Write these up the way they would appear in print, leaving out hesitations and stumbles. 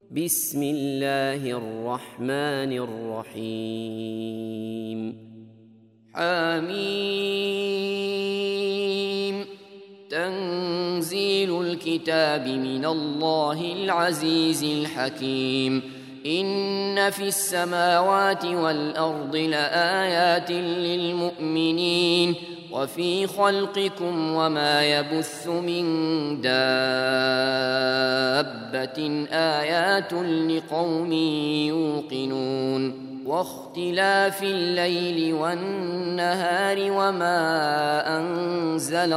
بسم الله الرحمن الرحيم حميم تنزيل الكتاب من الله العزيز الحكيم إن في السماوات والأرض لآيات للمؤمنين وفي خلقكم وما يبث من دابة آيات لقوم يوقنون واختلاف الليل والنهار وما أنزل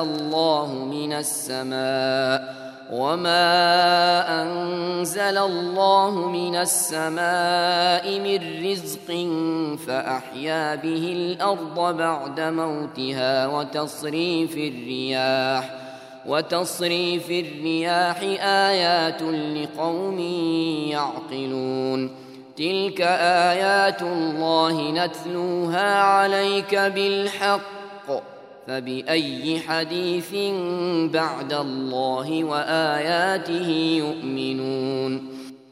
الله من السماء من رزق فأحيا به الأرض بعد موتها وتصريف الرياح آيات لقوم يعقلون تلك آيات الله نتلوها عليك بالحق فبأي حديث بعد الله وآياته يؤمنون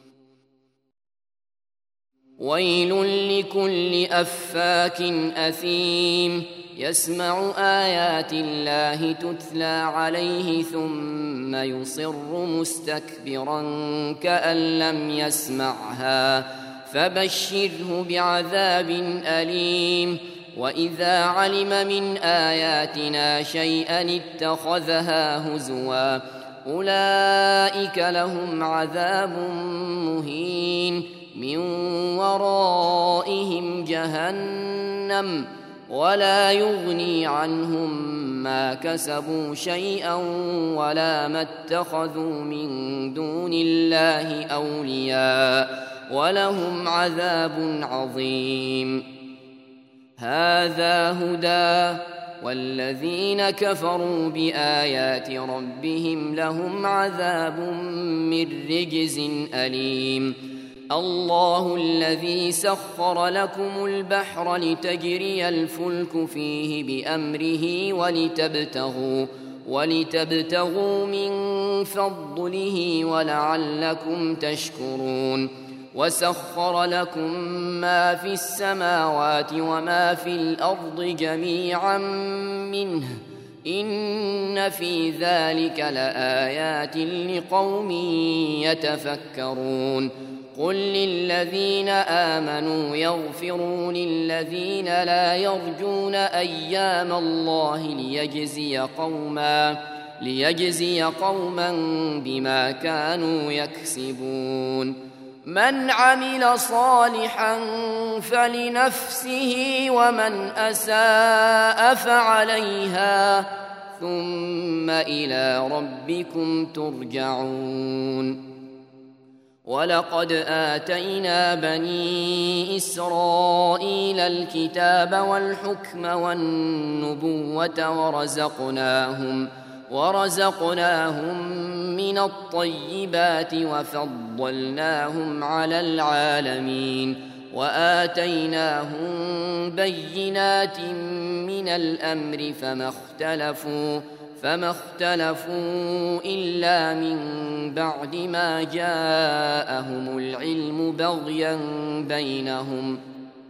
ويل لكل أفاك أثيم يسمع آيات الله تتلى عليه ثم يصر مستكبرا كأن لم يسمعها فبشره بعذاب أليم وإذا علم من آياتنا شيئا اتخذها هزوا أولئك لهم عذاب مهين من ورائهم جهنم ولا يغني عنهم ما كسبوا شيئا ولا ما اتخذوا من دون الله أولياء ولهم عذاب عظيم هذا هدى والذين كفروا بآيات ربهم لهم عذاب من رجز أليم الله الذي سخر لكم البحر لتجري الفلك فيه بأمره ولتبتغوا من فضله ولعلكم تشكرون وسخر لكم ما في السماوات وما في الأرض جميعا منه إن في ذلك لآيات لقوم يتفكرون قل للذين آمنوا يغفروا للذين لا يرجون أيام الله ليجزي قوما بما كانوا يكسبون من عمل صالحا فلنفسه ومن أساء فعليها ثم إلى ربكم ترجعون ولقد آتينا بني إسرائيل الكتاب والحكم والنبوة ورزقناهم من الطيبات وفضلناهم على العالمين وآتيناهم بينات من الأمر فما اختلفوا إلا من بعد ما جاءهم العلم بغيا بينهم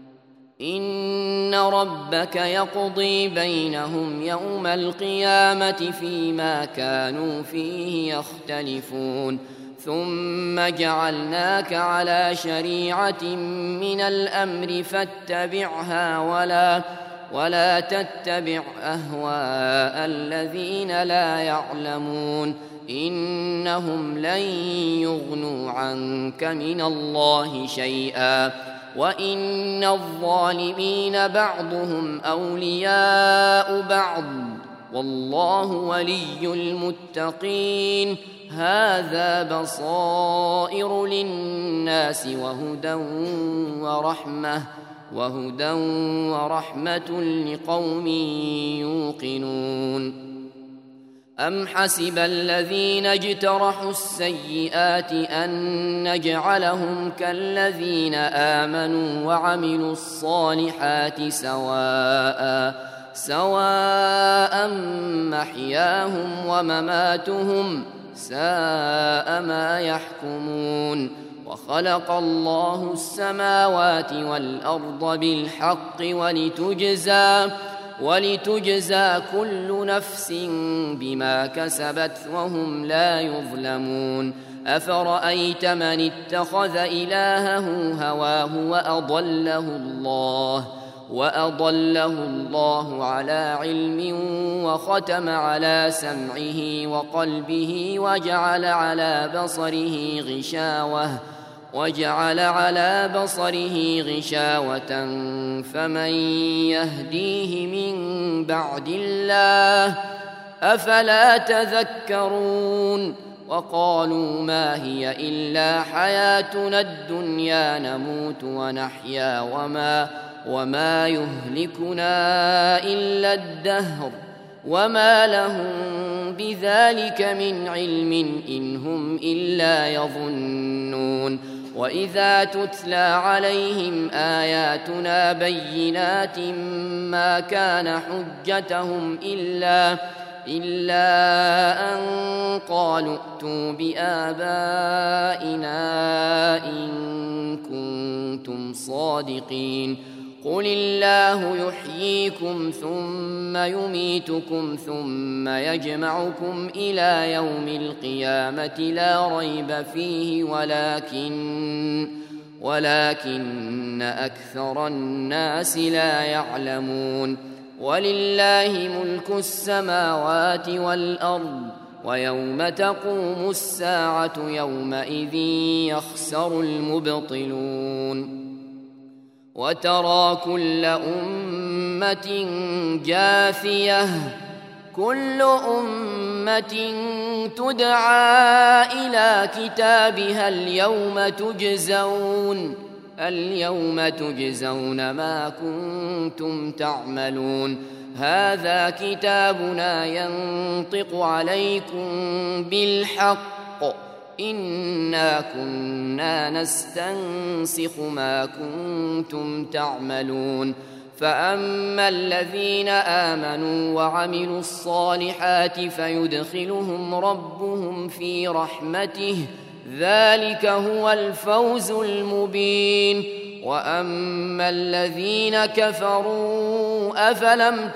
إن ربك يقضي بينهم يوم القيامة فيما كانوا فيه يختلفون ثم جعلناك على شريعة من الأمر فاتبعها ولا تتبع أهواء الذين لا يعلمون إنهم لن يغنوا عنك من الله شيئا وإن الظالمين بعضهم أولياء بعض والله ولي المتقين هذا بصائر للناس وهدى ورحمة لقوم يوقنون أم حسب الذين اجترحوا السيئات أن نجعلهم كالذين آمنوا وعملوا الصالحات سواء محياهم ومماتهم ساء ما يحكمون وخلق الله السماوات والأرض بالحق ولتجزى كل نفس بما كسبت وهم لا يظلمون أفرأيت من اتخذ إلهه هواه وأضله الله على علم وختم على سمعه وقلبه وجعل على بصره غشاوة فمن يهديه من بعد الله أفلا تذكرون وقالوا ما هي إلا حياتنا الدنيا نموت ونحيا وما يهلكنا إلا الدهر وما لهم بذلك من علم إن هم إلا يظنون وإذا تتلى عليهم آياتنا بينات ما كان حجتهم إلا أن قالوا ائتوا بآبائنا إن كنتم صادقين قل الله يحييكم ثم يميتكم ثم يجمعكم إلى يوم القيامة لا ريب فيه ولكن أكثر الناس لا يعلمون ولله ملك السماوات والأرض ويوم تقوم الساعة يومئذ يخسر المبطلون وترى كل أمة جاثية كل أمة تدعى إلى كتابها اليوم تجزون ما كنتم تعملون هذا كتابنا ينطق عليكم بالحق إنا كنا نستنسخ ما كنتم تعملون فأما الذين آمنوا وعملوا الصالحات فيدخلهم ربهم في رحمته ذلك هو الفوز المبين وأما الذين كفروا أفلم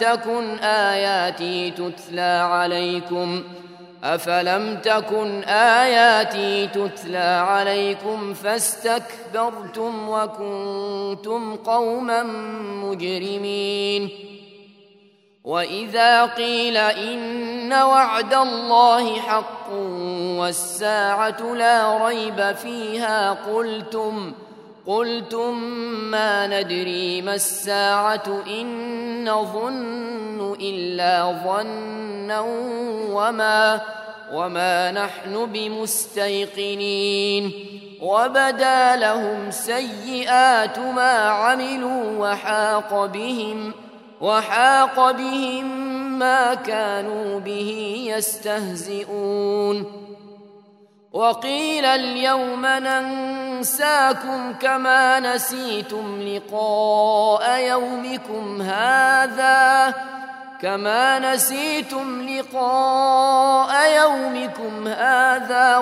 تكن آياتي تتلى عليكم فاستكبرتم وكنتم قوما مجرمين وإذا قيل إن وعد الله حق والساعة لا ريب فيها قلتم ما ندري ما الساعة إن نظن إلا ظنا وما نحن بمستيقنين وبدا لهم سيئات ما عملوا وحاق بهم ما كانوا به يستهزئون وقيل اليوم ننساكم كما نسيتم لقاء يومكم هذا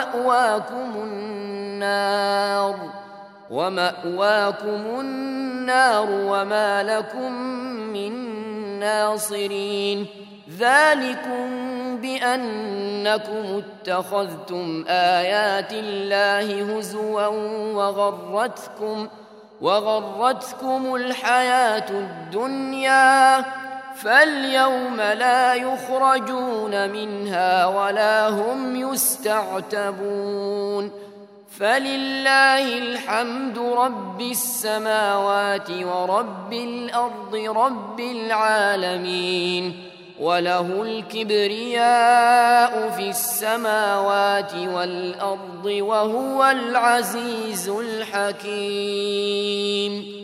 ومأواكم النار وما لكم من ناصرين ذلكم بأنكم اتخذتم آيات الله هزوا وغرتكم الحياة الدنيا فاليوم لا يخرجون منها ولا هم يستعتبون فلله الحمد رب السماوات ورب الأرض رب العالمين وله الكبرياء في السماوات والأرض وهو العزيز الحكيم